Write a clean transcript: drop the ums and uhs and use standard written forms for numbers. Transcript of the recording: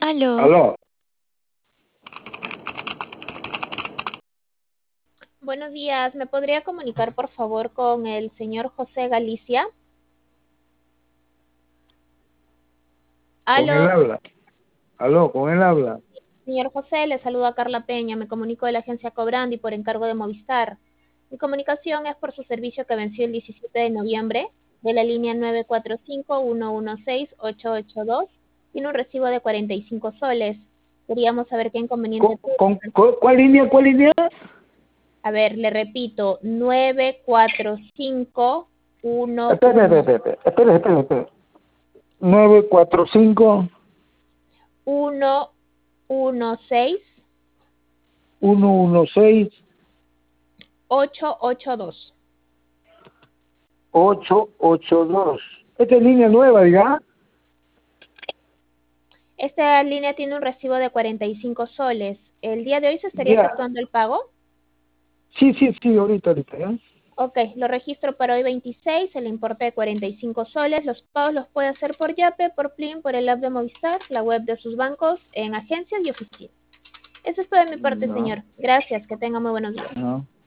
Aló. Aló, Buenos días, ¿me podría comunicar por favor con el señor José Galicia? con él Aló, habla. Aló, con él habla. señor José, le saluda Carla Peña, me comunico de la agencia Cobrandi por encargo de Movistar. Mi comunicación es por su servicio que venció el 17 de noviembre de la línea 945-116-882. Tiene un recibo de 45 soles. Queríamos saber qué inconveniente tuvo. ¿Cuál línea? ¿Cuál línea? A ver, le repito, 945-116. Espere. 945 116 882. 882. Esta es línea nueva, diga. Esta línea tiene un recibo de 45 soles. ¿El día de hoy se estaría Ya. efectuando el pago? Sí, ahorita, ¿ya? Ok, lo registro para hoy 26, el importe de 45 soles. Los pagos los puede hacer por Yape, por Plin, por el app de Movistar, la web de sus bancos, en agencias y oficinas. Eso es todo de mi parte, No, señor. Gracias, que tenga muy buenos días. no.